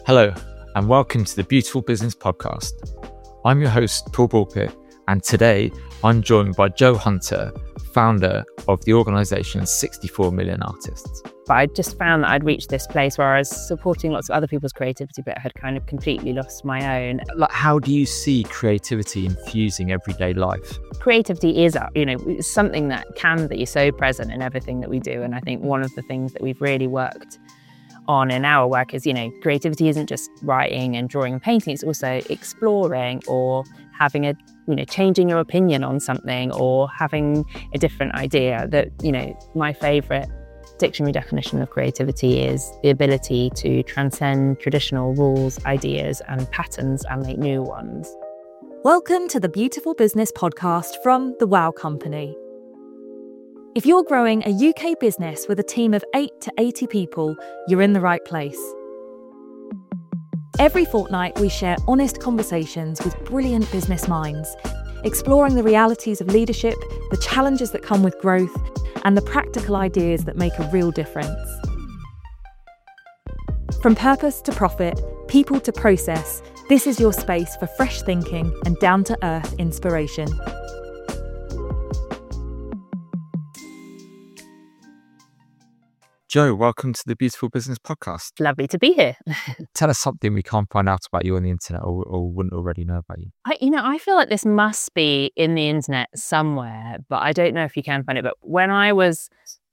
Hello, and welcome to the Beautiful Business Podcast. I'm your host, Paul Bulpett, and today I'm joined by Jo Hunter, founder of the organisation 64 Million Artists. But I just found that I'd reached this place where I was supporting lots of other people's creativity, but had kind of completely lost my own. Like, how do you see creativity infusing everyday life? Creativity is, something that can be so present in everything that we do. And I think one of the things that we've really worked on in our work is, creativity isn't just writing and drawing and painting. It's also exploring or having changing your opinion on something or having a different idea. That, my favourite dictionary definition of creativity is the ability to transcend traditional rules, ideas and patterns and make new ones. Welcome to the Beautiful Business Podcast from The Wow Company. If you're growing a UK business with a team of 8 to 80 people, you're in the right place. Every fortnight, we share honest conversations with brilliant business minds, exploring the realities of leadership, the challenges that come with growth, and the practical ideas that make a real difference. From purpose to profit, people to process, this is your space for fresh thinking and down-to-earth inspiration. Jo, welcome to the Beautiful Business Podcast. Lovely to be here. Tell us something we can't find out about you on the internet or wouldn't already know about you. I feel like this must be in the internet somewhere, but I don't know if you can find it. But when I was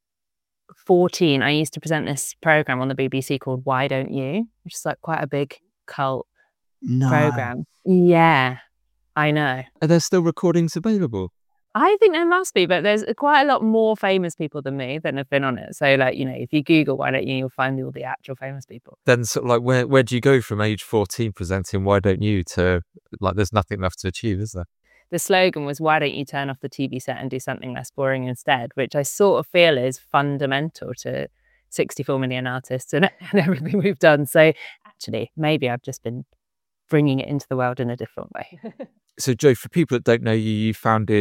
14, I used to present this programme on the BBC called Why Don't You? Which is like quite a big cult programme. Yeah, I know. Are there still recordings available? I think there must be, but there's quite a lot more famous people than me that have been on it. So if you Google Why Don't You, you'll find all the actual famous people. Then sort of like where do you go from age 14 presenting Why Don't You to like there's nothing left to achieve, is there? The slogan was, why don't you turn off the TV set and do something less boring instead, which I sort of feel is fundamental to 64 Million Artists and everything we've done. So actually, maybe I've just been bringing it into the world in a different way. So, Jo, for people that don't know you, you founded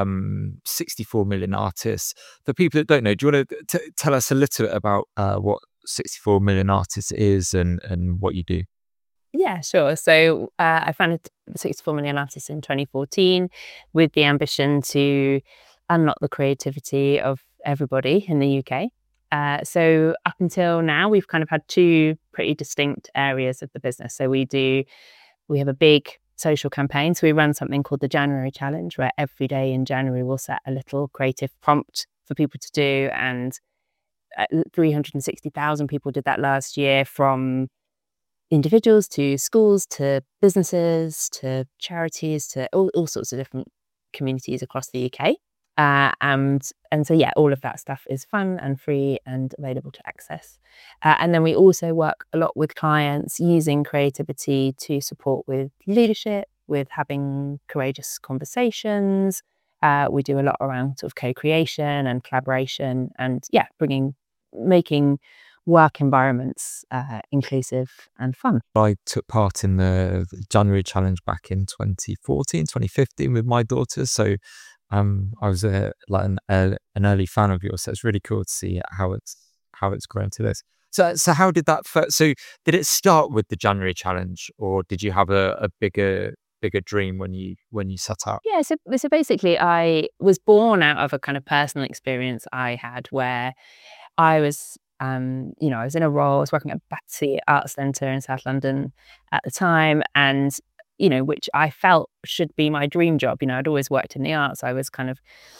64 Million Artists. For people that don't know, do you want to tell us a little bit about what 64 Million Artists is and what you do? Yeah, sure. So I founded 64 Million Artists in 2014 with the ambition to unlock the creativity of everybody in the UK. So up until now, we've kind of had two pretty distinct areas of the business. So we have a big social campaign. So we run something called the January Challenge, where every day in January we'll set a little creative prompt for people to do. And 360,000 people did that last year, from individuals to schools to businesses to charities to all sorts of different communities across the UK. And so, all of that stuff is fun and free and available to access. And then we also work a lot with clients using creativity to support with leadership, with having courageous conversations. We do a lot around sort of co-creation and collaboration and, making work environments inclusive and fun. I took part in the January Challenge back in 2014, 2015 with my daughters. So I was an early fan of yours, so it's really cool to see how it's grown to this. So how did that so did it start with the January Challenge, or did you have a bigger dream when you set out? Yeah, so basically I was born out of a kind of personal experience I had where I was I was in a role. I was working at Battersea Arts Centre in South London at the time, and which I felt should be my dream job. I'd always worked in the arts. I was kind of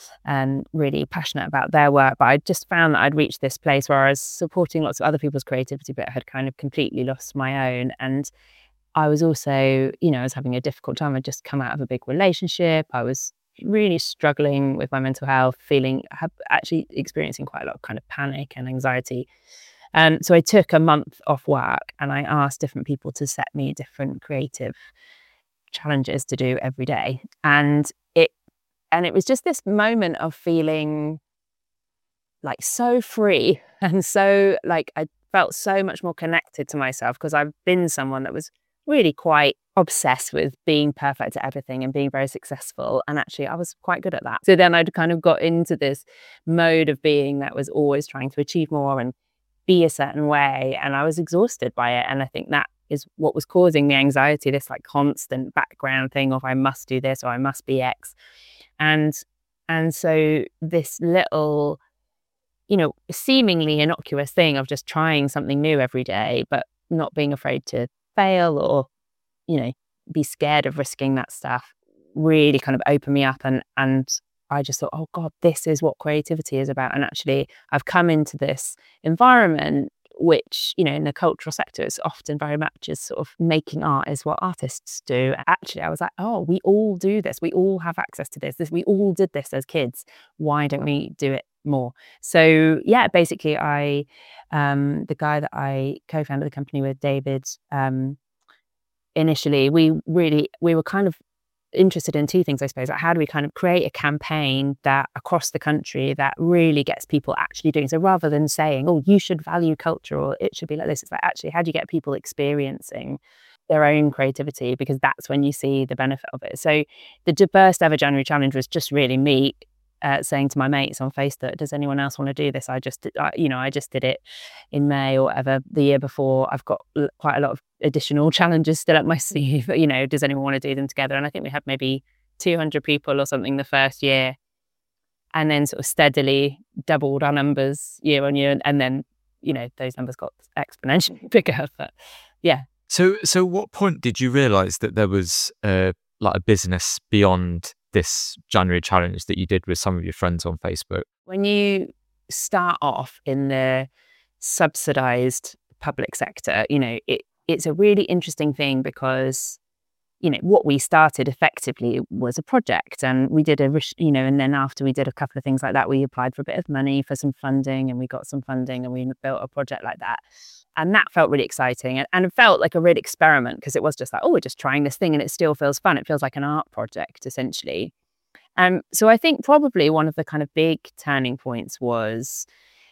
really passionate about their work, but I just found that I'd reached this place where I was supporting lots of other people's creativity, but had kind of completely lost my own. And I was also, I was having a difficult time. I'd just come out of a big relationship. I was really struggling with my mental health, actually experiencing quite a lot of kind of panic and anxiety. And so I took a month off work and I asked different people to set me different creative challenges to do every day. And it was just this moment of feeling like so free and so like I felt so much more connected to myself, because I've been someone that was really quite obsessed with being perfect at everything and being very successful. And actually I was quite good at that. So then I'd kind of got into this mode of being that was always trying to achieve more and be a certain way. And I was exhausted by it. And I think that is what was causing the anxiety, this like constant background thing of I must do this or I must be X. And so this little, seemingly innocuous thing of just trying something new every day, but not being afraid to fail or, be scared of risking that stuff, really kind of opened me up. And I just thought, oh God, this is what creativity is about. And actually I've come into this environment which, in the cultural sector, it's often very much as sort of making art is what artists do. Actually, I was like, oh, we all do this. We all have access to this. We all did this as kids. Why don't we do it more? So yeah, basically the guy that I co-founded the company with, David, initially, we were kind of interested in two things, I suppose. Like, how do we kind of create a campaign that across the country that really gets people actually doing? So rather than saying, oh, you should value culture or it should be like this, it's like, actually, how do you get people experiencing their own creativity? Because that's when you see the benefit of it. So the first ever January challenge was just really me saying to my mates on Facebook, does anyone else want to do this? I just did it in May or whatever the year before. I've got quite a lot of additional challenges still up my sleeve, but does anyone want to do them together? And I think we had maybe 200 people or something the first year, and then sort of steadily doubled our numbers year on year. And then, those numbers got exponentially bigger, but yeah. So what point did you realize that there was a business beyond this January challenge that you did with some of your friends on Facebook? When you start off in the subsidized public sector, it's a really interesting thing because, what we started effectively was a project, and we did and then after we did a couple of things like that, we applied for a bit of money for some funding, and we got some funding, and we built a project like that. And that felt really exciting, and it felt like a real experiment because it was just like, oh, we're just trying this thing and it still feels fun. It feels like an art project, essentially. So I think probably one of the kind of big turning points was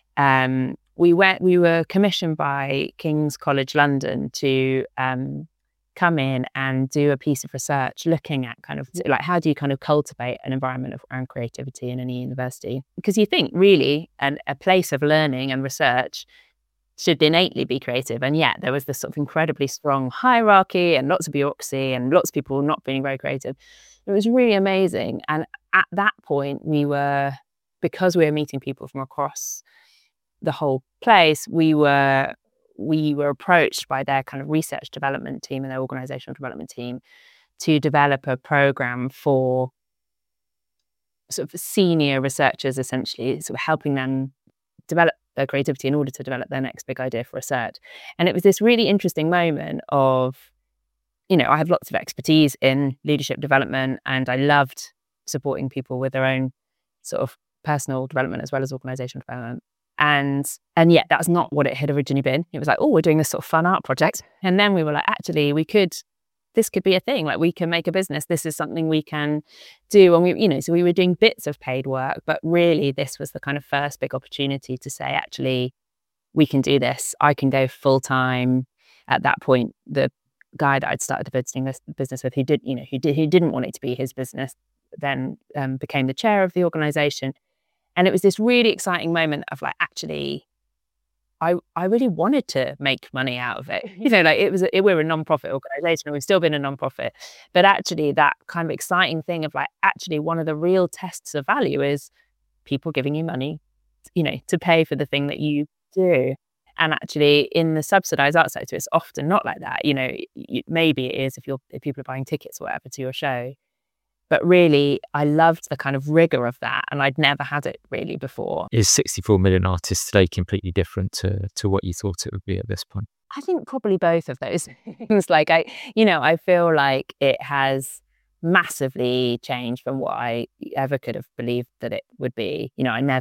we were commissioned by King's College London to come in and do a piece of research looking at kind of like, how do you kind of cultivate an environment around creativity in any university? Because you think really a place of learning and research should innately be creative, and yet there was this sort of incredibly strong hierarchy and lots of bureaucracy and lots of people not being very creative. It was really amazing. And at that point, because we were meeting people from across the whole place, we were approached by their kind of research development team and their organizational development team to develop a program for sort of senior researchers, essentially, sort of helping them develop their creativity in order to develop their next big idea for research. And it was this really interesting moment of, I have lots of expertise in leadership development, and I loved supporting people with their own sort of personal development as well as organizational development. And yet that's not what it had originally been. It was like, oh, we're doing this sort of fun art project. And then we were like, actually, this could be a thing. Like, we can make a business. This is something we can do. And so we were doing bits of paid work, but really this was the kind of first big opportunity to say, actually, we can do this. I can go full time. At that point, the guy that I'd started visiting this business with, who didn't want it to be his business, then became the chair of the organization. And it was this really exciting moment of like, actually, I really wanted to make money out of it. We're a non-profit organization, and we've still been a non-profit. But actually that kind of exciting thing of like, actually one of the real tests of value is people giving you money, to pay for the thing that you do. And actually in the subsidized art sector, it's often not like that. Maybe it is if people are buying tickets or whatever to your show. But really, I loved the kind of rigor of that, and I'd never had it really before. Is 64 million artists today completely different to what you thought it would be at this point? I think probably both of those things. Like I feel like it has massively changed from what I ever could have believed that it would be.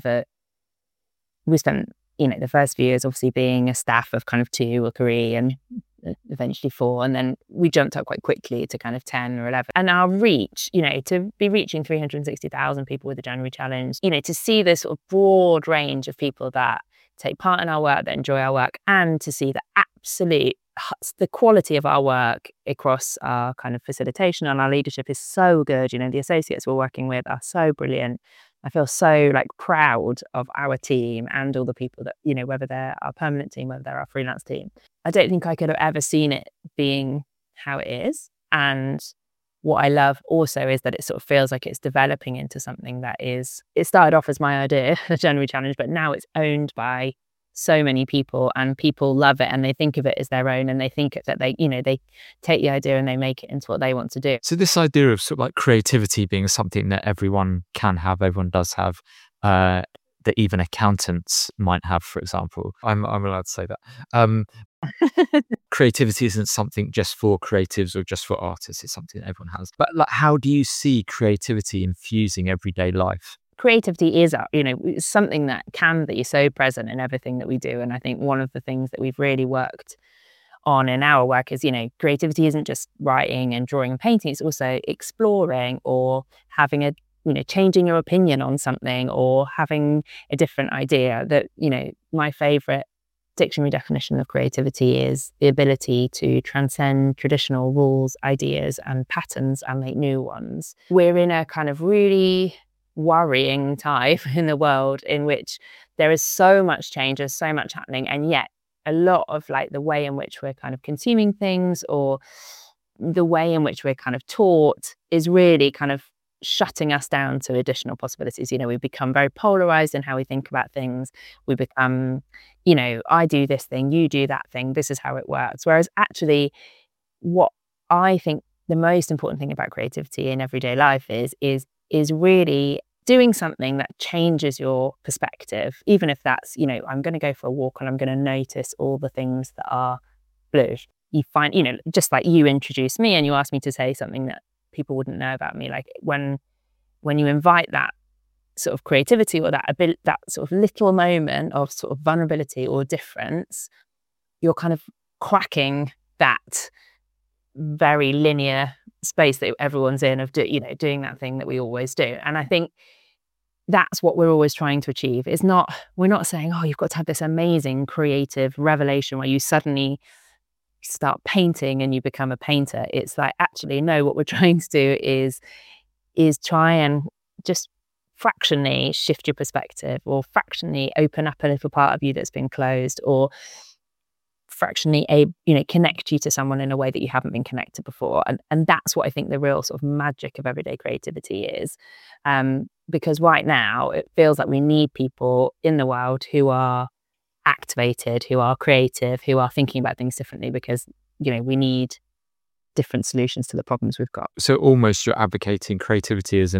We spent, the first few years obviously being a staff of kind of 2 or 3 and eventually 4. And then we jumped up quite quickly to kind of 10 or 11. And our reach, to be reaching 360,000 people with the January challenge, to see this sort of broad range of people that take part in our work, that enjoy our work, and to see the quality of our work across our kind of facilitation and our leadership is so good. The associates we're working with are so brilliant. I feel so proud of our team and all the people that, whether they're our permanent team, whether they're our freelance team. I don't think I could have ever seen it being how it is. And what I love also is that it sort of feels like it's developing into something that is, it started off as my idea, the January Challenge, but now it's owned by so many people, and people love it, and they think of it as their own, and they think that they, you know, they take the idea and they make it into what they want to do. So this idea of sort of like creativity being something that everyone can have, everyone does have, that even accountants might have, for example. I'm allowed to say that. Creativity isn't something just for creatives or just for artists. It's something that everyone has. But like, how do you see creativity infusing everyday life? Creativity is, you know, something that can be so present in everything that we do. And I think one of the things that we've really worked on in our work is, you know, creativity isn't just writing and drawing and painting. It's also exploring or having a, you know, changing your opinion on something or having a different idea. That, you know, my favorite dictionary definition of creativity is the ability to transcend traditional rules, ideas, and patterns and make new ones. We're in a kind of really worrying time in the world in which there is so much change, there's so much happening, and yet a lot of like the way in which we're kind of consuming things or the way in which we're kind of taught is really kind of shutting us down to additional possibilities. You know, we become very polarized in how we think about things. We become, you know, I do this thing, you do that thing, this is how it works. Whereas actually what I think the most important thing about creativity in everyday life is really doing something that changes your perspective, even if that's, you know, I'm going to go for a walk and I'm going to notice all the things that are blue. You find, you know, just like you introduced me and you asked me to say something that people wouldn't know about me. Like when you invite that sort of creativity or that sort of little moment of sort of vulnerability or difference, you're kind of cracking that very linear space that everyone's in of doing that thing that we always do. And I think that's what we're always trying to achieve. We're not saying, oh, you've got to have this amazing creative revelation where you suddenly start painting and you become a painter. It's like, actually, no, what we're trying to do is try and just fractionally shift your perspective, or fractionally open up a little part of you that's been closed, or fractionally connect you to someone in a way that you haven't been connected before. And that's what I think the real sort of magic of everyday creativity is. Because right now it feels like we need people in the world who are activated, who are creative, who are thinking about things differently, because, you know, we need different solutions to the problems we've got. So almost you're advocating creativity as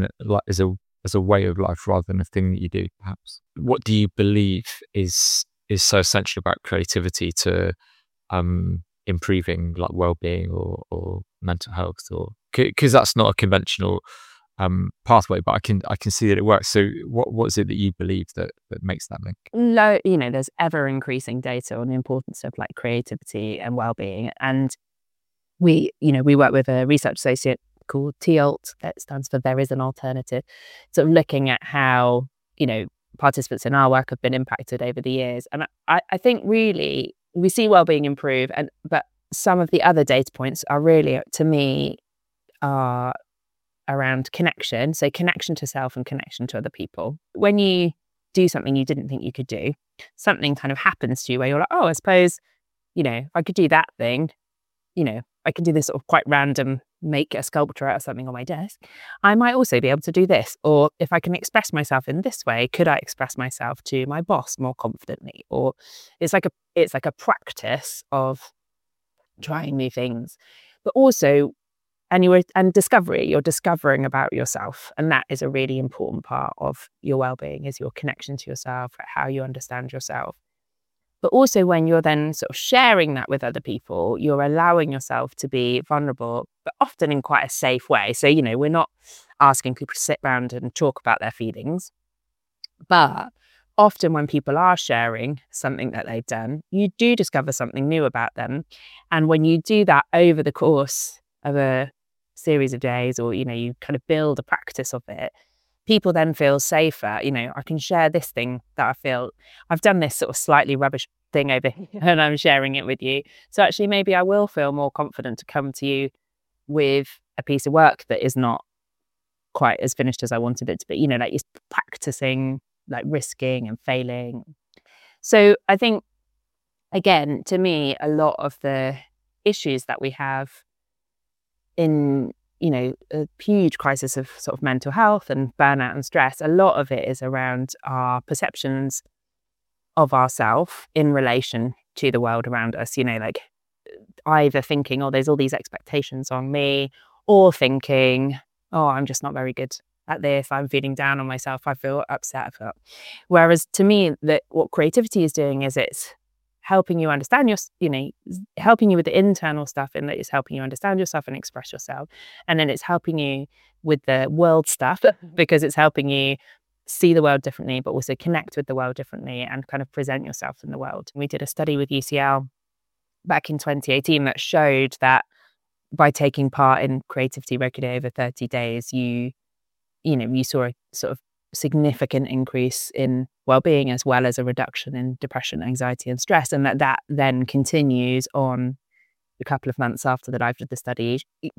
a way of life rather than a thing that you do, perhaps. What do you believe is so essential about creativity to improving like well-being or mental health? Or because that's not a conventional pathway, but I can see that it works. So what is it that you believe that makes that link? No, you know, there's ever increasing data on the importance of like creativity and well-being, and we work with a research associate called TALT, that stands for There Is an Alternative, sort of looking at how, you know, participants in our work have been impacted over the years. And I think really we see well-being improve, but some of the other data points are really, to me, are around connection. So connection to self and connection to other people. When you do something you didn't think you could do, something kind of happens to you where you're like, oh, I suppose, you know, if I could do that thing, you know, I can do this sort of quite random, make a sculpture out of something on my desk. I might also be able to do this. Or if I can express myself in this way, could I express myself to my boss more confidently? Or it's like a practice of trying new things, but also, and discovery, you're discovering about yourself. And that is a really important part of your well-being, is your connection to yourself, how you understand yourself. But also when you're then sort of sharing that with other people, you're allowing yourself to be vulnerable, but often in quite a safe way. So, you know, we're not asking people to sit around and talk about their feelings. But often when people are sharing something that they've done, you do discover something new about them. And when you do that over the course of a series of days, or, you know, you kind of build a practice of it, people then feel safer. You know, I can share this thing that I feel I've done, this sort of slightly rubbish thing over here, and I'm sharing it with you. So actually maybe I will feel more confident to come to you with a piece of work that is not quite as finished as I wanted it to be. You know, like, you're practicing like risking and failing. So I think, again, to me, a lot of the issues that we have in, a huge crisis of sort of mental health and burnout and stress, a lot of it is around our perceptions of ourselves in relation to the world around us, like either thinking, oh, there's all these expectations on me, or thinking, oh, I'm just not very good at this, I'm feeling down on myself, I feel upset. Whereas to me, that what creativity is doing is it's helping you understand helping you with the internal stuff, and that it's helping you understand yourself and express yourself. And then it's helping you with the world stuff because it's helping you see the world differently, but also connect with the world differently and kind of present yourself in the world. We did a study with UCL back in 2018 that showed that by taking part in creativity regularly over 30 days, you saw a sort of significant increase in well-being, as well as a reduction in depression, anxiety and stress, and that then continues on a couple of months after that I did the study,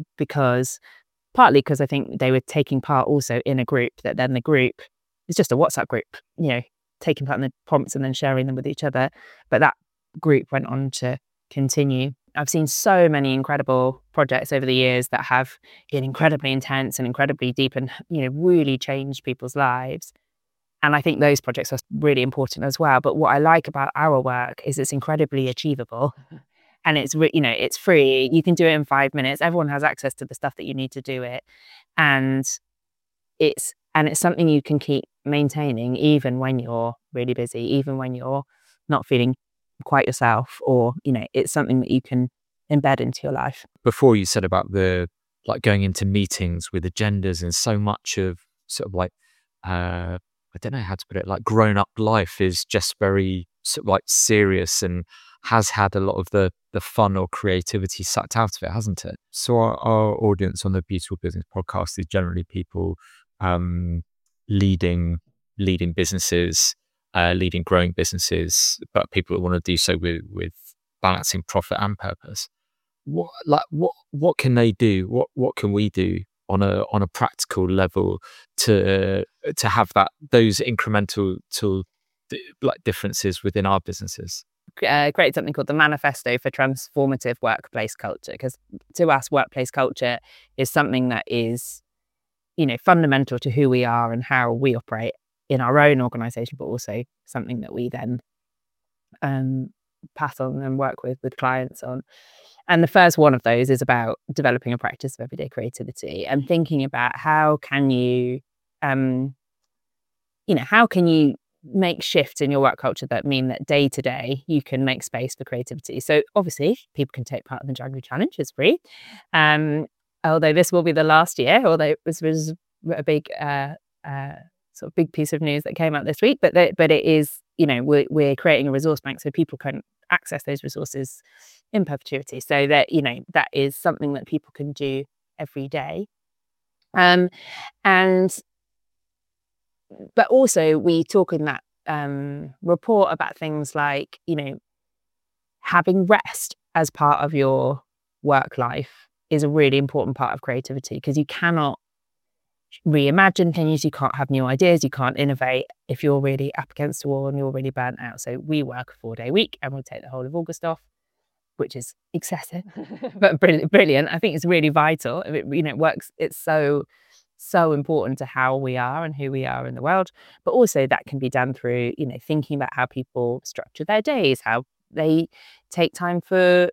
partly because I think they were taking part also in a group that then the group is just a WhatsApp group, taking part in the prompts and then sharing them with each other, but that group went on to continue. I've seen so many incredible projects over the years that have been incredibly intense and incredibly deep and, really changed people's lives. And I think those projects are really important as well. But what I like about our work is it's incredibly achievable and it's, it's free. You can do it in 5 minutes. Everyone has access to the stuff that you need to do it. And it's something you can keep maintaining even when you're really busy, even when you're not feeling quite yourself, or it's something that you can embed into your life. Before you said about the going into meetings with agendas, and so much of sort of I don't know how to put it, grown up life is just very sort of serious and has had a lot of the fun or creativity sucked out of it, hasn't it? So our audience on the Beautiful Business podcast is generally people leading businesses, leading growing businesses, but people that want to do so with balancing profit and purpose. What can they do? What can we do on a practical level to have those incremental differences within our businesses? Create something called the Manifesto for Transformative Workplace Culture, because to us, workplace culture is something that is, fundamental to who we are and how we operate in our own organisation, but also something that we then pass on and work with clients on. And the first one of those is about developing a practice of everyday creativity and thinking about how can you make shifts in your work culture that mean that day to day you can make space for creativity. So obviously people can take part in the January challenge, it's free. Although this will be the last year, although this was a big sort of big piece of news that came out this week, but it is, we're creating a resource bank so people can access those resources in perpetuity, so that that is something that people can do every day. But also we talk in that report about things like having rest as part of your work life is a really important part of creativity, because you cannot reimagine things, you can't have new ideas, you can't innovate if you're really up against the wall and you're really burnt out. So we work a 4-day week and we'll take the whole of August off, which is excessive but brilliant. I think it's really vital. It works. It's so important to how we are and who we are in the world. But also that can be done through thinking about how people structure their days, how they take time for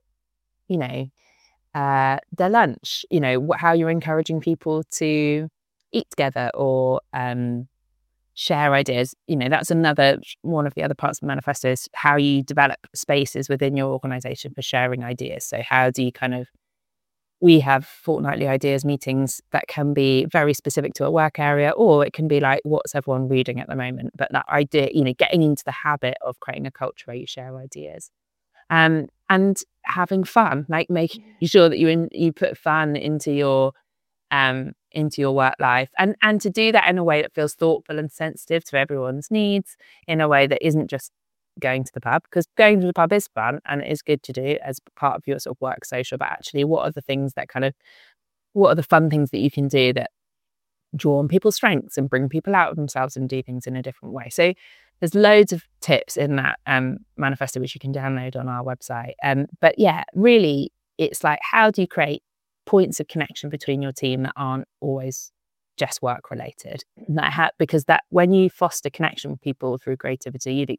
their lunch, how you're encouraging people to eat together or share ideas. That's another one of the other parts of the manifesto, is how you develop spaces within your organisation for sharing ideas. So how do you we have fortnightly ideas meetings that can be very specific to a work area, or it can be like, what's everyone reading at the moment? But that idea, getting into the habit of creating a culture where you share ideas. And having fun, like making sure that you put fun into your work life, and to do that in a way that feels thoughtful and sensitive to everyone's needs, in a way that isn't just going to the pub, because going to the pub is fun and it is good to do as part of your sort of work social, but actually what are the fun things that you can do that draw on people's strengths and bring people out of themselves and do things in a different way. So there's loads of tips in that manifesto which you can download on our website. But yeah, really, it's like, how do you create points of connection between your team that aren't always just work related? Because that when you foster connection with people through creativity,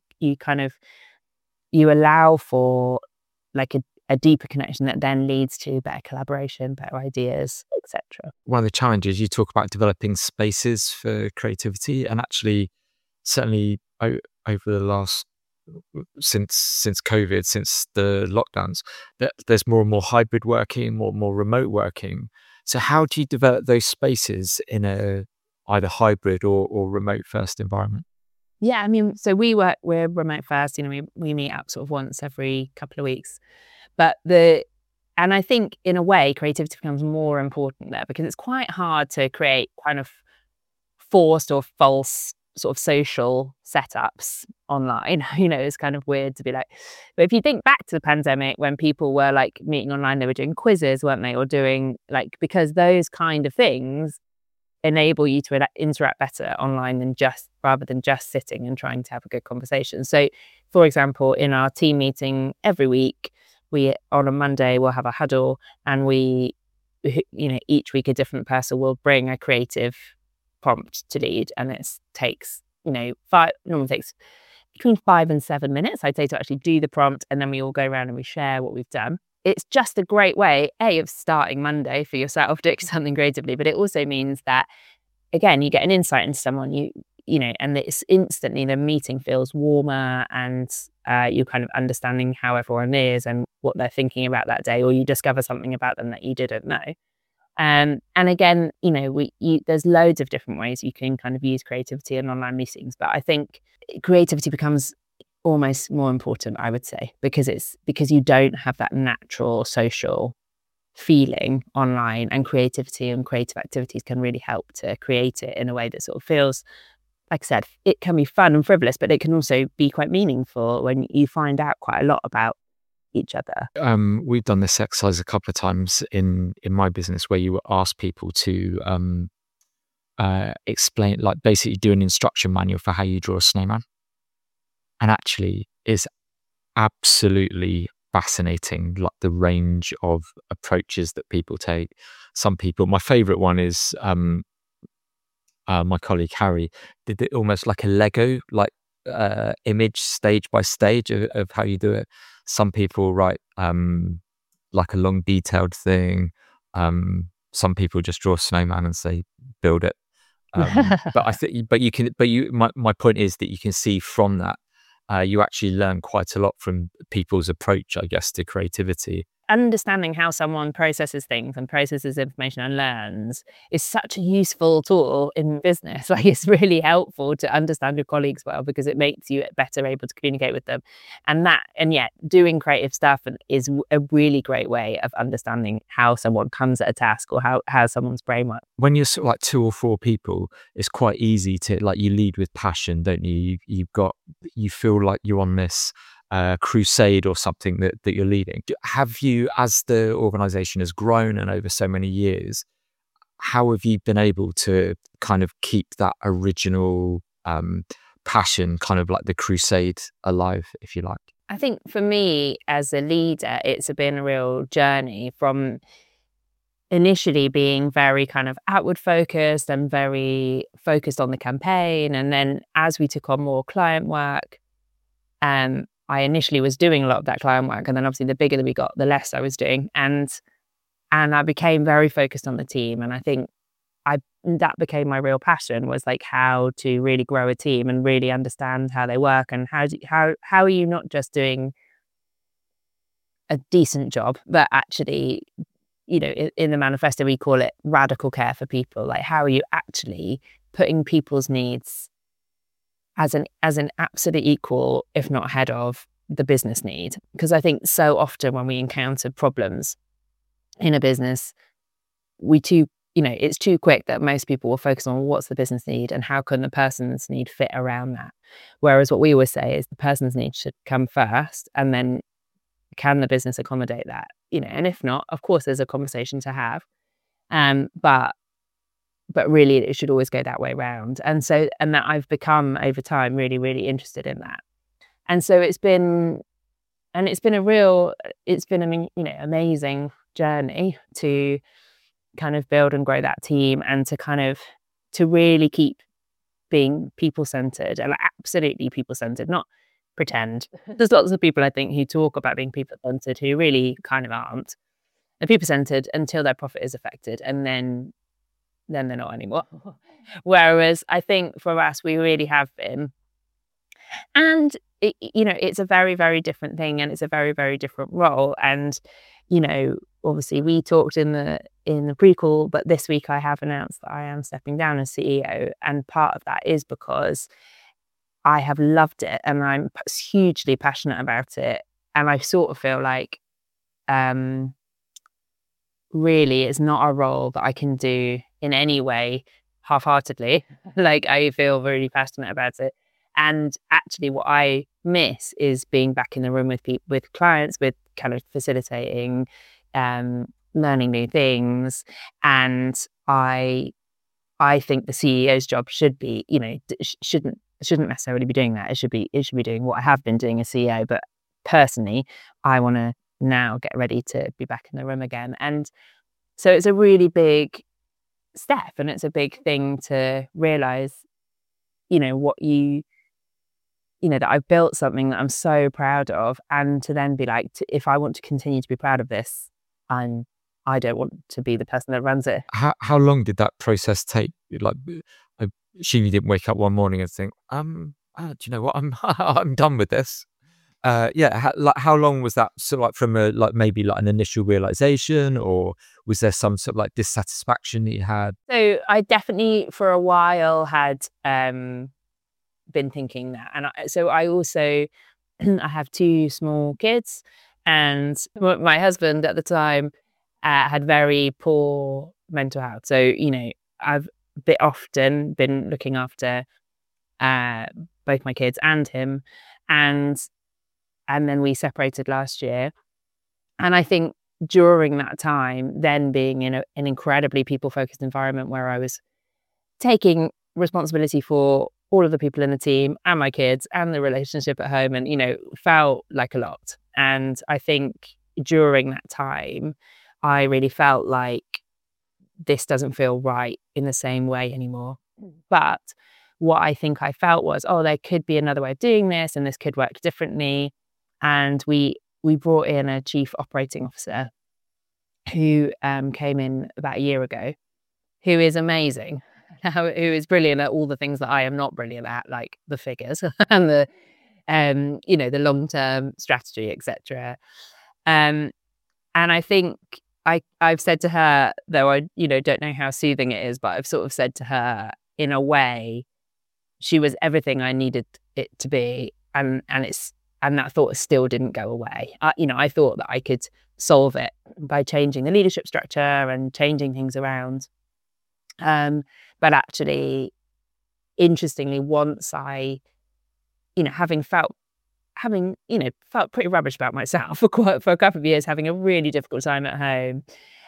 you allow for like a deeper connection that then leads to better collaboration, better ideas, etc. One of the challenges, you talk about developing spaces for creativity, and actually certainly over the last since COVID, since the lockdowns, there's more and more hybrid working, more remote working. So how do you develop those spaces in a either hybrid or remote first environment? Yeah, I mean, so we're remote first, we meet up sort of once every couple of weeks. And I think in a way, creativity becomes more important there because it's quite hard to create kind of forced or false sort of social setups online. It's kind of weird to be like, but if you think back to the pandemic when people were like meeting online, they were doing quizzes, weren't they? Or doing because those kind of things enable you to interact better online rather than just sitting and trying to have a good conversation. So for example, in our team meeting every week, on a Monday, we'll have a huddle, and each week a different person will bring a creative prompt to lead, and it takes, normally takes between 5 and 7 minutes, I'd say, to actually do the prompt, and then we all go around and we share what we've done. It's just a great way, of starting Monday for yourself doing something creatively, but it also means that, again, you get an insight into someone, and it's instantly the meeting feels warmer, and you're kind of understanding how everyone is and what they're thinking about that day, or you discover something about them that you didn't know. And again, there's loads of different ways you can kind of use creativity in online meetings, but I think creativity becomes almost more important, I would say, because you don't have that natural social feeling online, and creativity and creative activities can really help to create it in a way that sort of feels, like I said, it can be fun and frivolous, but it can also be quite meaningful when you find out quite a lot about each other. We've done this exercise a couple of times in my business where you ask people to explain, like basically do an instruction manual for how you draw a snowman. And actually it's absolutely fascinating, like the range of approaches that people take. Some people, my favorite one is my colleague Harry did it almost like a Lego, image stage by stage of how you do it. Some people write like a long detailed thing. Some people just draw a snowman and say build it. But I think, my point is that you can see from that you actually learn quite a lot from people's approach, I guess, to creativity. Understanding how someone processes things and processes information and learns is such a useful tool in business. Like, it's really helpful to understand your colleagues well, because it makes you better able to communicate with them. And yet doing creative stuff is a really great way of understanding how someone comes at a task, or how someone's brain works. When you're sort of like 2 or 4 people, it's quite easy to, like, you lead with passion, don't you? You feel like you're on this crusade or something that you're leading. Have you, as the organization has grown and over so many years, how have you been able to kind of keep that original passion, kind of like the crusade, alive, if you like? I think for me as a leader, it's been a real journey from initially being very kind of outward focused and very focused on the campaign. And then as we took on more client work, I initially was doing a lot of that client work, and then obviously the bigger that we got, the less I was doing, and I became very focused on the team. And I think that became my real passion, was like how to really grow a team and really understand how they work, and how are you not just doing a decent job, but actually, in the manifesto we call it radical care for people. Like, how are you actually putting people's needs as an absolute equal, if not ahead of, the business need? Because I think so often when we encounter problems in a business, it's too quick that most people will focus on what's the business need and how can the person's need fit around that. Whereas what we always say is the person's need should come first, and then can the business accommodate that? And if not, of course, there's a conversation to have. But really, it should always go that way around. And that I've become over time really, really interested in that. And so it's been and it's been amazing journey to kind of build and grow that team, and to really keep being people-centered, and absolutely people-centered, not pretend. There's lots of people, I think, who talk about being people-centered who really kind of aren't. They're people-centered until their profit is affected, and then they're not anymore. Whereas I think for us, we really have been. And it's a very, very different thing, and it's a very, very different role. And obviously we talked in the pre-call, but this week I have announced that I am stepping down as CEO, and part of that is because I have loved it and I'm hugely passionate about it, and I sort of feel like really it's not a role that I can do in any way half-heartedly. Like, I feel really passionate about it. And actually what I miss is being back in the room with clients, with kind of facilitating, learning new things. And I think the CEO's job should be, shouldn't necessarily be doing that. It should be doing what I have been doing as CEO. But personally, I want to now get ready to be back in the room again. And so it's a really big step, and it's a big thing to realize, that I've built something that I'm so proud of, and to then be like, if I want to continue to be proud of this, I don't want to be the person that runs it. How long did that process take? Like, I assume you didn't wake up one morning and think, do you know what, I'm done with this. How long was that sort of like from maybe an initial realization, or was there some sort of like dissatisfaction that you had? So I definitely for a while had been thinking that, and I also I have 2 small kids, and my husband at the time had very poor mental health. So I've often been looking after both my kids and him, and then we separated last year. And I think during that time, then being in an incredibly people-focused environment where I was taking responsibility for all of the people in the team and my kids and the relationship at home, and felt like a lot. And I think during that time, I really felt like this doesn't feel right in the same way anymore. But what I think I felt was, there could be another way of doing this, and this could work differently. And we brought in a chief operating officer who came in about a year ago, who is amazing, who is brilliant at all the things that I am not brilliant at, like the figures and the the long-term strategy, etc. And I think I've said to her, though I don't know how soothing it is, but I've sort of said to her, in a way, she was everything I needed it to be, and that thought still didn't go away. I thought that I could solve it by changing the leadership structure and changing things around. But actually, interestingly, once I, having felt pretty rubbish about myself for a couple of years, having a really difficult time at home,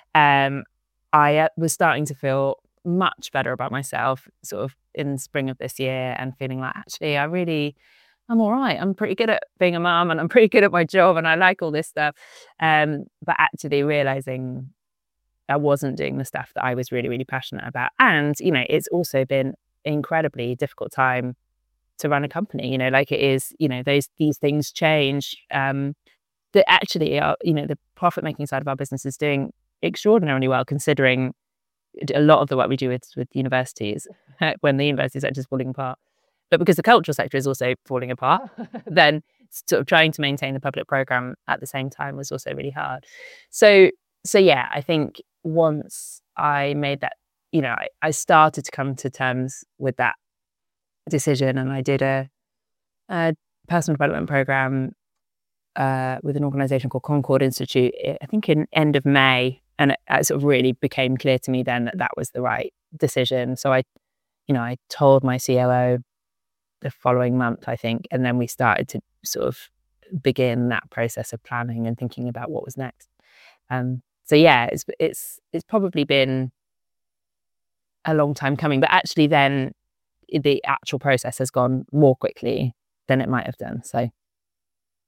I was starting to feel much better about myself sort of in the spring of this year, and feeling like, actually, I'm all right. I'm pretty good at being a mum, and I'm pretty good at my job, and I like all this stuff. But actually realizing I wasn't doing the stuff that I was really, really passionate about. And, it's also been an incredibly difficult time to run a company, like it is, these things change. That actually are, the profit making side of our business is doing extraordinarily well, considering a lot of the work we do with universities when the university sector is falling apart. But because the cultural sector is also falling apart, then sort of trying to maintain the public program at the same time was also really hard. So yeah, I think once I made that, I started to come to terms with that decision, and I did a personal development program with an organization called Concord Institute, I think in end of May, and it sort of really became clear to me then that was the right decision. So I told my COO the following month, I think, and then we started to sort of begin that process of planning and thinking about what was next. So yeah, it's probably been a long time coming, but actually then the actual process has gone more quickly than it might have done. So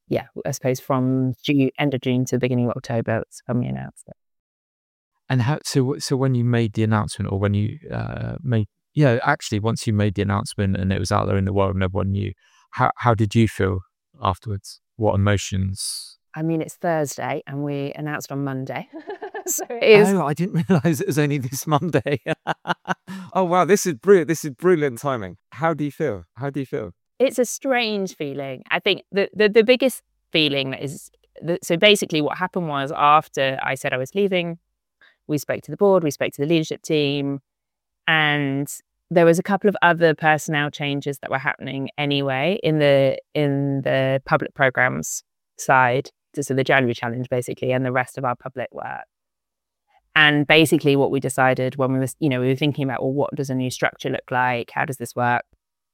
yeah, I suppose from end of June to the beginning of October, that's when we announced it. And so when you made the announcement, or when you once you made the announcement and it was out there in the world and everyone knew, how did you feel afterwards? What emotions? I mean, it's Thursday and we announced on Monday. So I didn't realize it was only this Monday. Oh wow, this is brilliant. This is brilliant timing. How do you feel? It's a strange feeling. I think the biggest feeling is so basically what happened was, after I said I was leaving, we spoke to the board, we spoke to the leadership team, and there was a couple of other personnel changes that were happening anyway in the public programs side, so the January challenge basically, and the rest of our public work. And basically what we decided when we were thinking about, well, what does a new structure look like? How does this work?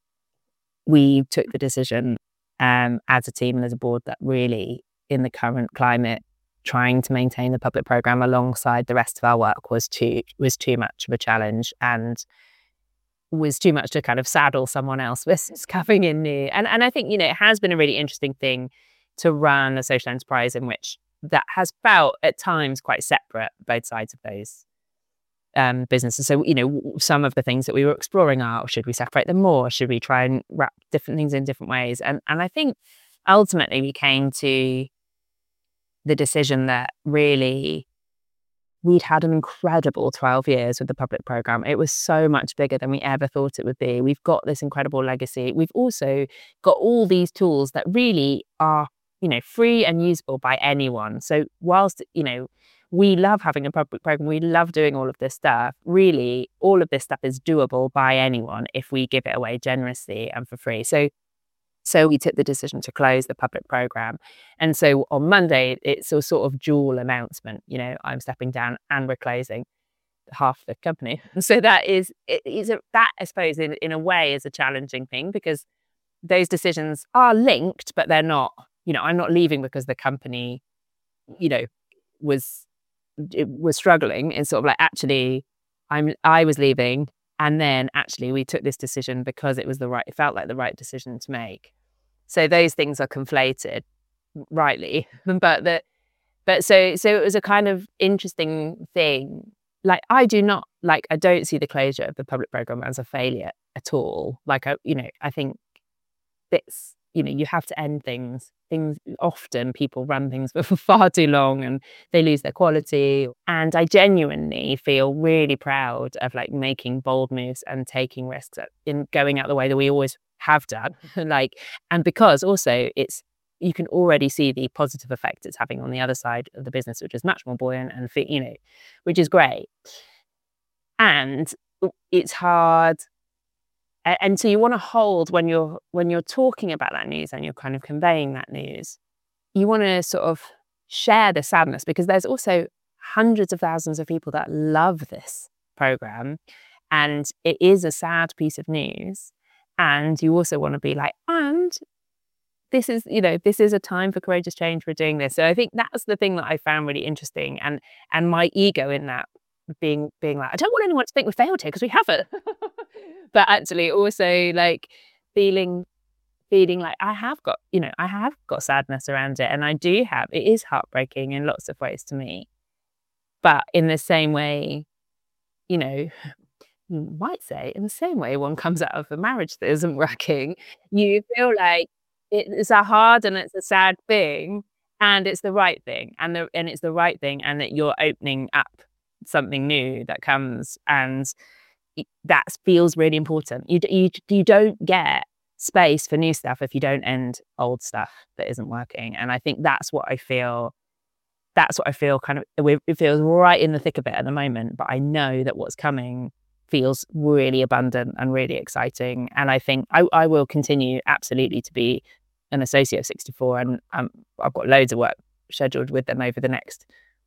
We took the decision as a team and as a board that really, in the current climate, trying to maintain the public programme alongside the rest of our work was too much of a challenge, and was too much to kind of saddle someone else versus coming in new. And I think, it has been a really interesting thing to run a social enterprise in which that has felt at times quite separate, both sides of those businesses. So, some of the things that we were exploring are, should we separate them more? Should we try and wrap different things in different ways? And I think ultimately we came to the decision that really we'd had an incredible 12 years with the public programme. It was so much bigger than we ever thought it would be. We've got this incredible legacy. We've also got all these tools that really are, free and usable by anyone. So whilst, we love having a public programme, we love doing all of this stuff, really all of this stuff is doable by anyone if we give it away generously and for free. So we took the decision to close the public programme. And so on Monday, it's a sort of dual announcement. I'm stepping down and we're closing half the company. So that I suppose in a way is a challenging thing, because those decisions are linked, but they're not, I'm not leaving because the company, was struggling. It's sort of like, actually, I was leaving. And then actually we took this decision because it felt like the right decision to make. So those things are conflated, rightly. But so it was a kind of interesting thing. Like, I don't see the closure of the public programme as a failure at all. Like, I think it's, you have to end things. Often people run things for far too long and they lose their quality. And I genuinely feel really proud of making bold moves and taking risks in going out the way that we always have done. And because also you can already see the positive effect it's having on the other side of the business, which is much more buoyant and which is great. And it's hard. And so you want to hold, when you're talking about that news and you're kind of conveying that news, you want to sort of share the sadness, because there's also hundreds of thousands of people that love this programme, and it is a sad piece of news. And you also want to be like, and this is a time for courageous change. We're doing this. So I think that's the thing that I found really interesting, and my ego in that being like, I don't want anyone to think we failed here, because we haven't. But actually also feeling like I have got sadness around it, and it is heartbreaking in lots of ways to me. But in the same way, you might say, in the same way one comes out of a marriage that isn't working, you feel like it's a hard and it's a sad thing, and it's the right thing, and it's the right thing, and that you're opening up something new that comes, and that feels really important. You don't get space for new stuff if you don't end old stuff that isn't working. And I think that's what I feel kind of, it feels right in the thick of it at the moment, but I know that what's coming feels really abundant and really exciting. And I think I will continue absolutely to be an associate of 64, and I've got loads of work scheduled with them over the next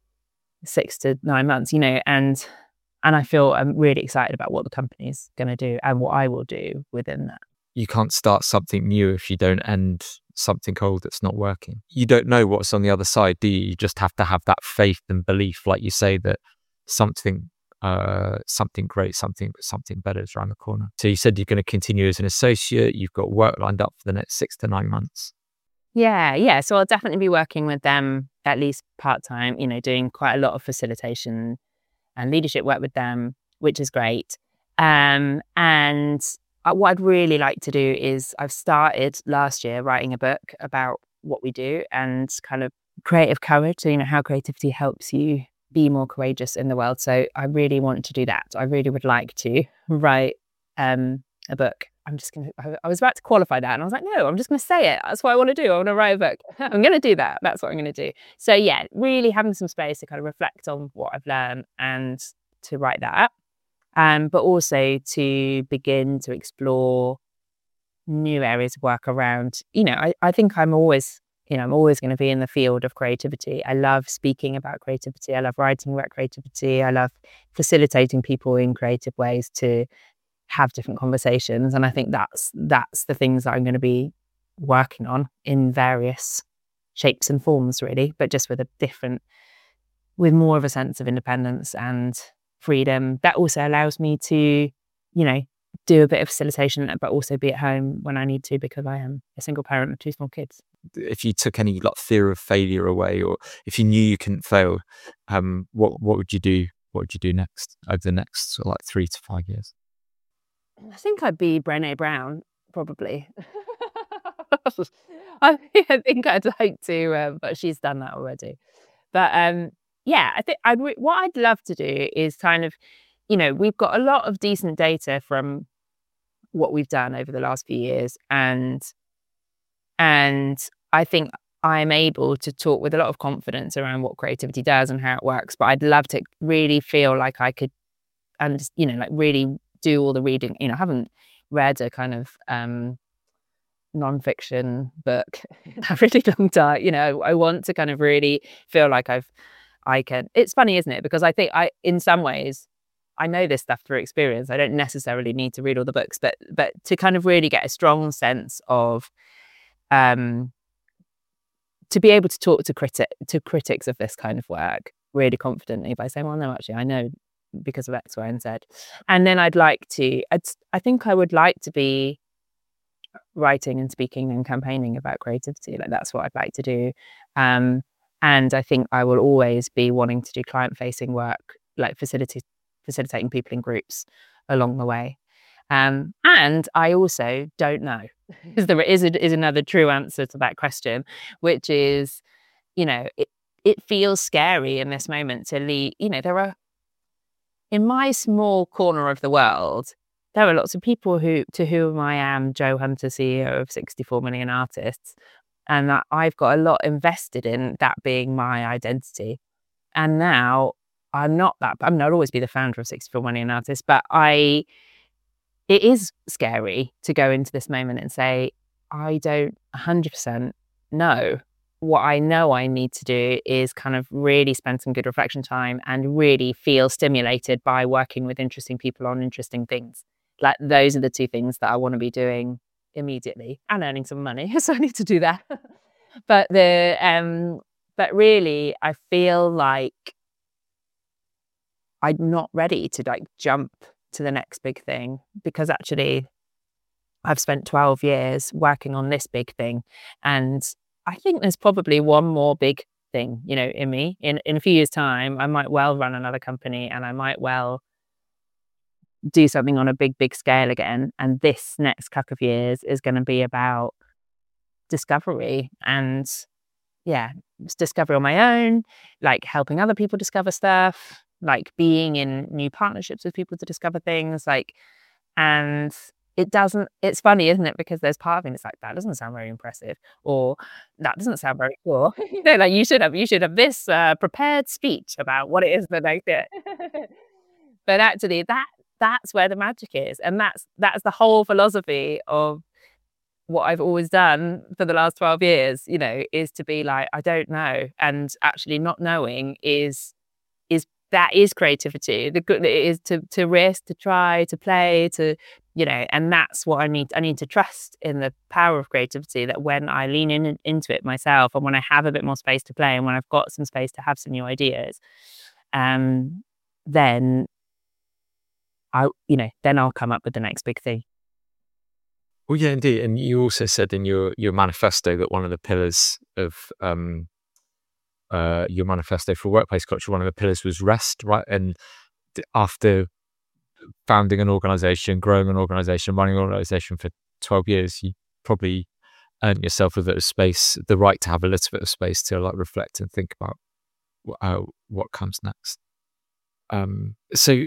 6 to 9 months, and I feel I'm really excited about what the company's going to do and what I will do within that. You can't start something new if you don't end something old that's not working. You don't know what's on the other side, do you? You just have to have that faith and belief, like you say, that something great, something better is around the corner. So you said you're going to continue as an associate. You've got work lined up for the next 6 to 9 months. Yeah. So I'll definitely be working with them at least part-time, doing quite a lot of facilitation and leadership work with them, which is great. And what I'd really like to do is I've started last year writing a book about what we do and kind of creative courage. So, how creativity helps you be more courageous in the world. So I really want to do that. I really would like to write a book. I was about to qualify that and I was like, no, I'm just going to say it. That's what I want to do. I want to write a book. I'm going to do that. That's what I'm going to do. So yeah, really having some space to kind of reflect on what I've learned and to write that. But also to begin to explore new areas of work around, I think I'm always going to be in the field of creativity. I love speaking about creativity. I love writing about creativity. I love facilitating people in creative ways to have different conversations. And I think that's the things that I'm going to be working on in various shapes and forms, really, but just with more of a sense of independence and freedom. That also allows me to, do a bit of facilitation, but also be at home when I need to, because I am a single parent of 2 small kids. If you took any fear of failure away, or if you knew you couldn't fail, what would you do? What would you do next over the next 3 to 5 years? I think I'd be Brené Brown, probably. I think I'd like to, but she's done that already. But yeah, I think what I'd love to do is kind of, we've got a lot of decent data from what we've done over the last few years, and I think I'm able to talk with a lot of confidence around what creativity does and how it works. But I'd love to really feel like I could, really do all the reading. I haven't read a kind of non-fiction book in a really long time. I want to kind of really feel like I can. It's funny, isn't it? Because I think in some ways, I know this stuff through experience. I don't necessarily need to read all the books, but to kind of really get a strong sense of, to be able to talk to critics of this kind of work really confidently by saying, well, no, actually, I know because of X, Y, and Z. And then I think I would like to be writing and speaking and campaigning about creativity. That's what I'd like to do. And I think I will always be wanting to do client-facing work, like facilitating people in groups along the way. And I also don't know. There is another true answer to that question, which is, it feels scary in this moment to lead. There are, in my small corner of the world, there are lots of people to whom I am Jo Hunter, CEO of 64 Million Artists, and that I've got a lot invested in that being my identity. And now I'm not always be the founder of 64 Million Artists, but it is scary to go into this moment and say, I don't 100% know. What I know I need to do is kind of really spend some good reflection time and really feel stimulated by working with interesting people on interesting things. Those are the 2 things that I want to be doing immediately, and earning some money. So I need to do that. But really, I feel like I'm not ready to jump to the next big thing, because actually I've spent 12 years working on this big thing, and I think there's probably one more big thing, in me. In a few years' time, I might well run another company, and I might well do something on a big scale again. And this next couple of years is going to be about discovery, and it's discovery on my own, helping other people discover stuff, being in new partnerships with people to discover things, and it's funny, isn't it? Because there's part of me that's that doesn't sound very impressive, or that doesn't sound very cool. You should have this prepared speech about what it is that I do. But actually that's where the magic is. And that's the whole philosophy of what I've always done for the last 12 years, is to be I don't know. And actually not knowing is creativity. The good is to risk, to try, to play, and that's what I need. I need to trust in the power of creativity, that when I lean into it myself, and when I have a bit more space to play, and when I've got some space to have some new ideas, then I'll come up with the next big thing. Well, yeah, indeed. And you also said in your manifesto that one of the pillars of your manifesto for workplace culture, one of the pillars was rest, right? And after founding an organization, growing an organization, running an organization for 12 years, you probably earned yourself a bit of space, the right to have a little bit of space to like reflect and think about what comes next. So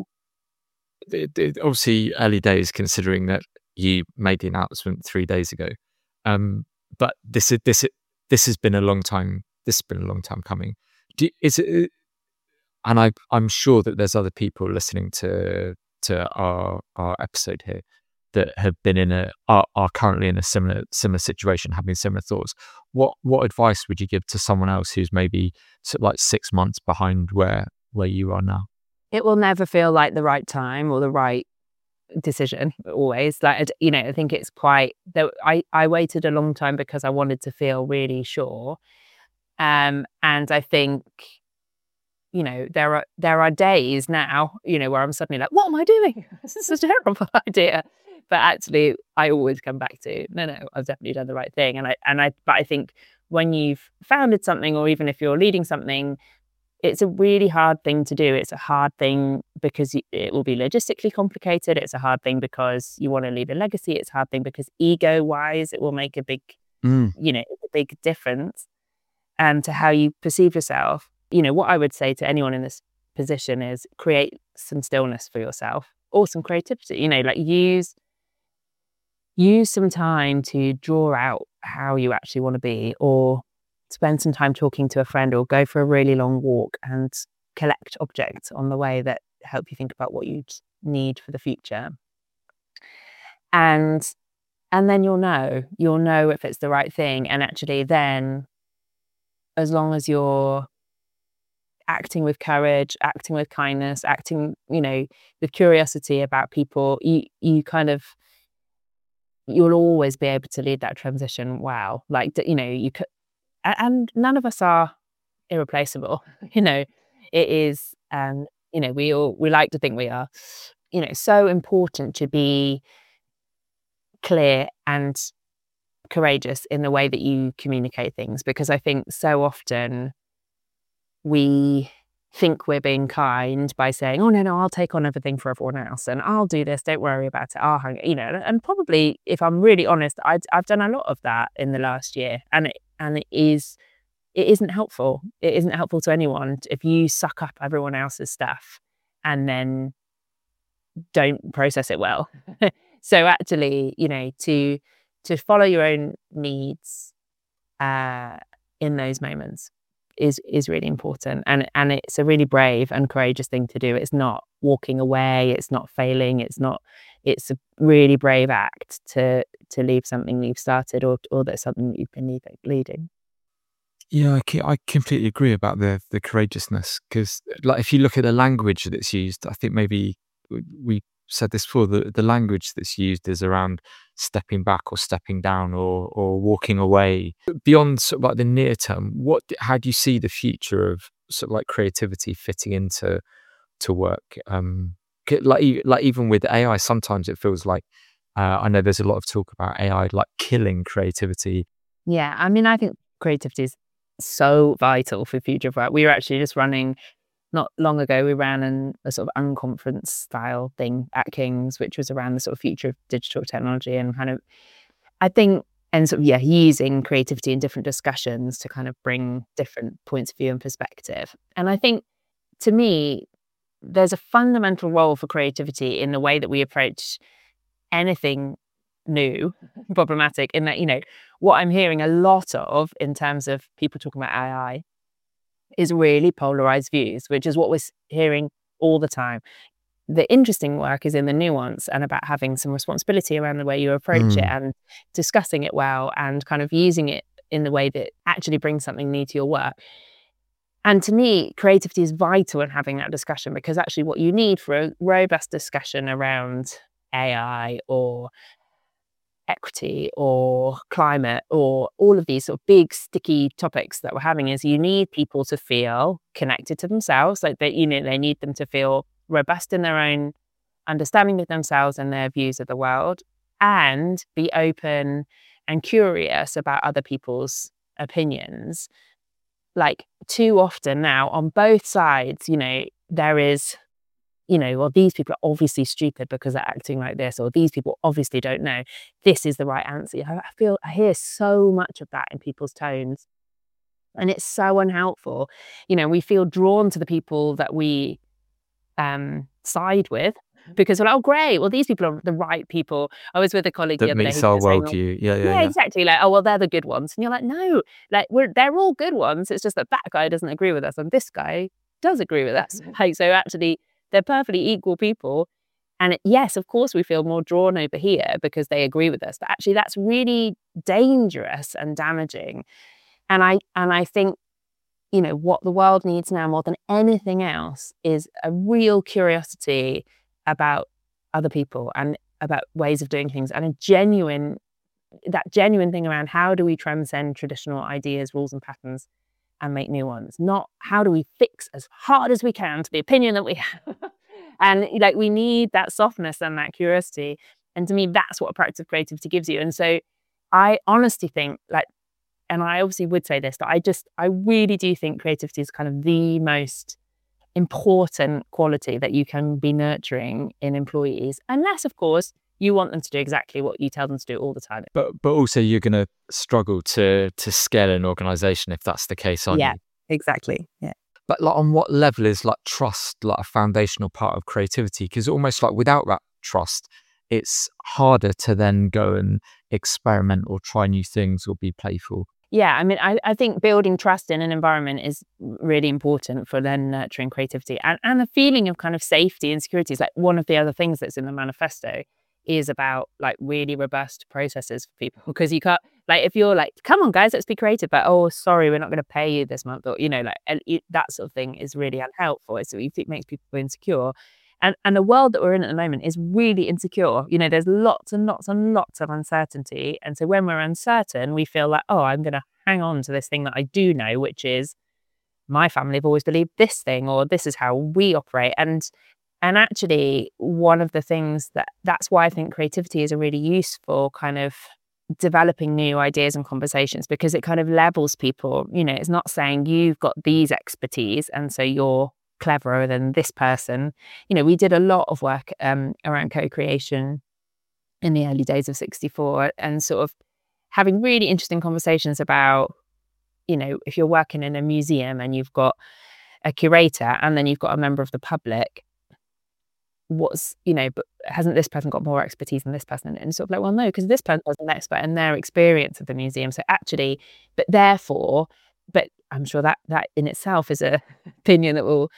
obviously early days, considering that you made the announcement 3 days ago. But this has been a long time. This has been a long time coming. Is it? And I'm sure that there's other people listening to our episode here that have been are currently in a similar situation, having similar thoughts. What advice would you give to someone else who's maybe sort of like 6 months behind where you are now? It will never feel like the right time or the right decision always. Like, I think it's quite that I waited a long time because I wanted to feel really sure. And I think, there are days now, where I'm suddenly like, what am I doing? This is a terrible idea. But actually, I always come back to, no, I've definitely done the right thing. But I think when you've founded something, or even if you're leading something, it's a really hard thing to do. It's a hard thing because it will be logistically complicated. It's a hard thing because you want to leave a legacy. It's a hard thing because ego-wise, it will make a big, a big difference to how you perceive yourself. What I would say to anyone in this position is create some stillness for yourself or some creativity. Like use some time to draw out how you actually want to be, or spend some time talking to a friend, or go for a really long walk and collect objects on the way that help you think about what you need for the future. And then you'll know if it's the right thing. And actually then, as long as you're acting with courage, acting with kindness, acting, with curiosity about people, you kind of, you'll always be able to lead that transition well. Like, you could, and none of us are irreplaceable. It is, we like to think we are. So important to be clear and courageous in the way that you communicate things, because I think so often we think we're being kind by saying, oh no, I'll take on everything for everyone else, and I'll do this, don't worry about it, I'll hang, and probably, if I'm really honest, I've done a lot of that in the last year, and it isn't helpful. It isn't helpful to anyone if you suck up everyone else's stuff and then don't process it well. So actually, to follow your own needs in those moments is really important, and it's a really brave and courageous thing to do. It's not walking away, it's not failing, it's a really brave act to leave something you've started, or that's something you've been leading. Yeah, I completely agree about the courageousness, because like if you look at the language that's used, I think maybe we said this before, the language that's used is around stepping back or stepping down or walking away. Beyond sort of like the near term, how do you see the future of sort of like creativity fitting into work? Like even with AI, sometimes it feels like I know there's a lot of talk about AI like killing creativity. Yeah, I mean, I think creativity is so vital for future work. We were actually just running, not long ago, we ran a sort of unconference style thing at King's, which was around the sort of future of digital technology, and kind of, I think, and sort of, using creativity in different discussions to kind of bring different points of view and perspective. And I think, to me, there's a fundamental role for creativity in the way that we approach anything new, problematic, in that, what I'm hearing a lot of in terms of people talking about AI is really polarized views, which is what we're hearing all the time. The interesting work is in the nuance and about having some responsibility around the way you approach it, and discussing it well, and kind of using it in the way that actually brings something new to your work. And to me, creativity is vital in having that discussion, because actually what you need for a robust discussion around AI or equity or climate or all of these sort of big sticky topics that we're having is you need people to feel connected to themselves, like they need them to feel robust in their own understanding of themselves and their views of the world, and be open and curious about other people's opinions. Like, too often now on both sides, there is, well, these people are obviously stupid because they're acting like this, or these people obviously don't know this is the right answer. I hear so much of that in people's tones, and it's so unhelpful. We feel drawn to the people that we side with, because we're like, oh great, well, these people are the right people. I was with a colleague the That other day meets who our was saying, worldview. yeah, exactly. Like, oh well, they're the good ones, and you're like, no, like they're all good ones. It's just that guy doesn't agree with us, and this guy does agree with us. Like, so actually, they're perfectly equal people. And yes, of course, we feel more drawn over here because they agree with us. But actually, that's really dangerous and damaging. And I think, what the world needs now more than anything else is a real curiosity about other people and about ways of doing things, and that genuine thing around how do we transcend traditional ideas, rules and patterns and make new ones, not how do we fix as hard as we can to the opinion that we have. And like, we need that softness and that curiosity. And to me, that's what a practice of creativity gives you. And so I honestly think, like, and I obviously would say this, but I really do think creativity is kind of the most important quality that you can be nurturing in employees, unless, of course, you want them to do exactly what you tell them to do all the time. But also you're going to struggle to scale an organization if that's the case, aren't you? Exactly. Yeah. But like, on what level is like trust like a foundational part of creativity? Because almost like without that trust, it's harder to then go and experiment or try new things or be playful. Yeah, I mean, I think building trust in an environment is really important for then nurturing creativity, and the feeling of kind of safety and security is like one of the other things that's in the manifesto is about like really robust processes for people, because you can't, like, if you're like, come on guys, let's be creative, but oh sorry, we're not going to pay you this month, or that sort of thing is really unhelpful. It makes people insecure. And the world that we're in at the moment is really insecure. There's lots and lots and lots of uncertainty. And so when we're uncertain, we feel like, oh, I'm going to hang on to this thing that I do know, which is my family have always believed this thing, or this is how we operate. And actually, one of the things that's why I think creativity is a really useful kind of developing new ideas and conversations, because it kind of levels people. It's not saying you've got these expertise and so you're cleverer than this person. We did a lot of work around co-creation in the early days of 64, and sort of having really interesting conversations about, if you're working in a museum and you've got a curator and then you've got a member of the public, but hasn't this person got more expertise than this person? And sort of like, well, no, because this person was an expert in their experience of the museum. So actually, but I'm sure that in itself is a opinion that will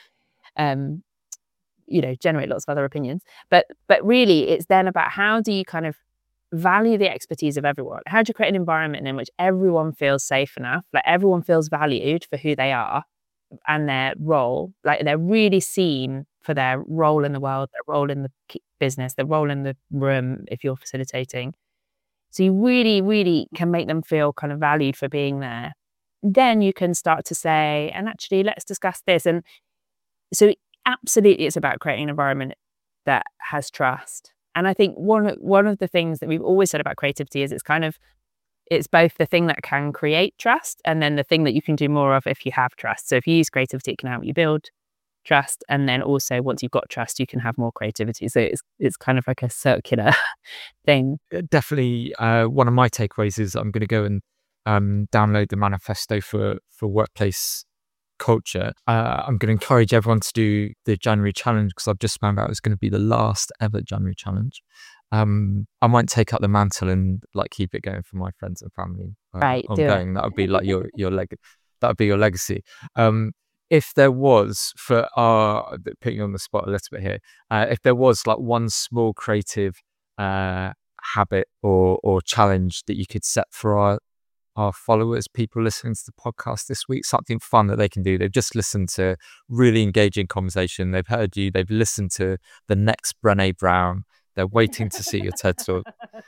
generate lots of other opinions. But really, it's then about how do you kind of value the expertise of everyone? How do you create an environment in which everyone feels safe enough, like everyone feels valued for who they are and their role, like they're really seen for their role in the world, their role in the business, their role in the room if you're facilitating. So you really, really can make them feel kind of valued for being there. Then you can start to say, and actually, let's discuss this. And so absolutely, it's about creating an environment that has trust. And I think one of the things that we've always said about creativity is it's both the thing that can create trust and then the thing that you can do more of if you have trust. So if you use creativity, it can help you build trust. And then also once you've got trust, you can have more creativity. So it's kind of like a circular thing. Definitely one of my takeaways is I'm going to go and download the manifesto for workplace culture. I'm going to encourage everyone to do the January challenge, because I've just found out it's going to be the last ever January challenge. I might take up the mantle and like keep it going for my friends and family. Right, ongoing. That would be like your that would be your legacy. If there was, putting you on the spot a little bit here, if there was like one small creative habit or challenge that you could set for our followers, people listening to the podcast this week, something fun that they can do. They've just listened to really engaging conversation. They've heard you. They've listened to the next Brené Brown. They're waiting to see your TED Talk.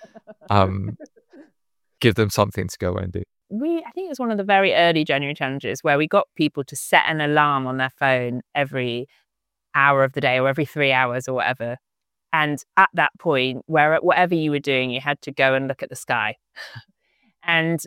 Give them something to go away and do. I think it was one of the very early January challenges where we got people to set an alarm on their phone every hour of the day or every 3 hours or whatever. And at that point, where whatever you were doing, you had to go and look at the sky. And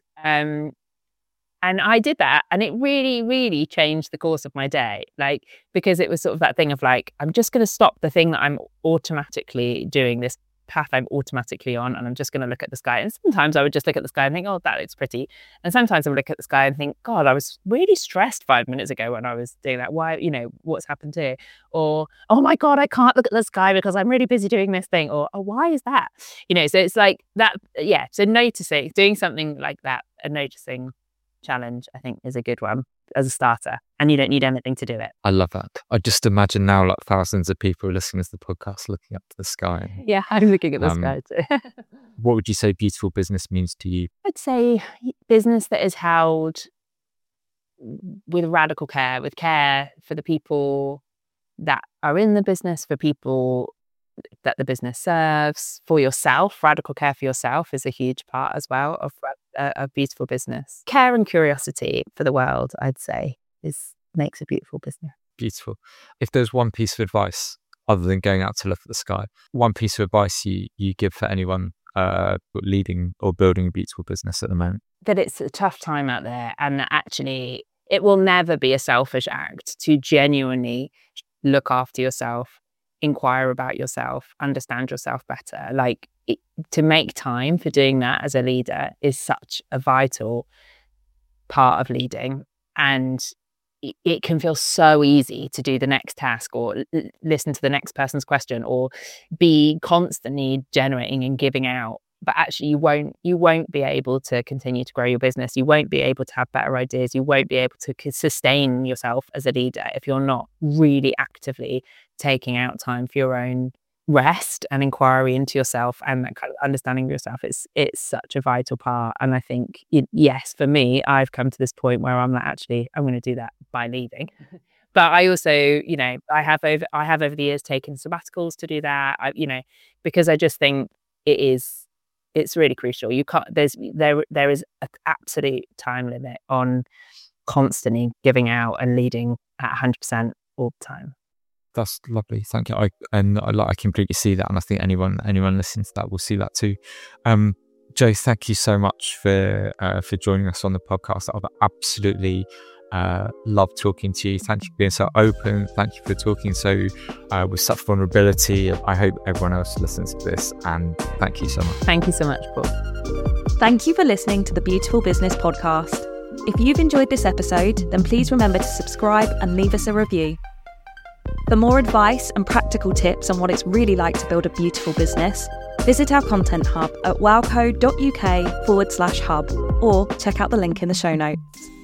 I did that, and it really, really changed the course of my day. Like, because it was sort of that thing of like, I'm just going to stop the thing that I'm automatically doing, this path I'm automatically on, and I'm just going to look at the sky. And sometimes I would just look at the sky and think, oh, that looks pretty. And sometimes I would look at the sky and think, God, I was really stressed 5 minutes ago when I was doing that. Why, what's happened here? Or, oh my God, I can't look at the sky because I'm really busy doing this thing. Or, oh, why is that? So it's like that. Yeah. So noticing, doing something like that, a noticing challenge, I think, is a good one as a starter, and you don't need anything to do it. I love that. I just imagine now like thousands of people listening to the podcast looking up to the sky. Yeah, I'm looking at the sky too. What would you say beautiful business means to you? I'd say business that is held with radical care, with care for the people that are in the business, for people that the business serves, for yourself. Radical care for yourself is a huge part as well of a beautiful business. Care and curiosity for the world, I'd say, makes a beautiful business. Beautiful. If there's one piece of advice other than going out to look at the sky, one piece of advice you give for anyone leading or building a beautiful business at the moment? That it's a tough time out there, and that actually it will never be a selfish act to genuinely look after yourself, inquire about yourself, understand yourself better. Like, to make time for doing that as a leader is such a vital part of leading. And it can feel so easy to do the next task or listen to the next person's question or be constantly generating and giving out. But actually you won't be able to continue to grow your business. You won't be able to have better ideas. You won't be able to sustain yourself as a leader if you're not really actively taking out time for your own rest and inquiry into yourself and that kind of understanding of yourself. It's such a vital part. And I think, yes, for me, I've come to this point where I'm like, actually, I'm going to do that by leading. But I also, I have over the years taken sabbaticals to do that. Because I just think it's really crucial. You can't. There is an absolute time limit on constantly giving out and leading at 100% all the time. That's lovely. Thank you. I completely see that, and I think anyone listening to that will see that too. Jo, thank you so much for joining us on the podcast. I've absolutely loved talking to you. Thank you for being so open. Thank you for talking so with such vulnerability. I hope everyone else listens to this, and thank you so much. Thank you so much, Paul. Thank you for listening to the Beautiful Business Podcast. If you've enjoyed this episode, then please remember to subscribe and leave us a review. For more advice and practical tips on what it's really like to build a beautiful business, visit our content hub at wowco.uk/hub or check out the link in the show notes.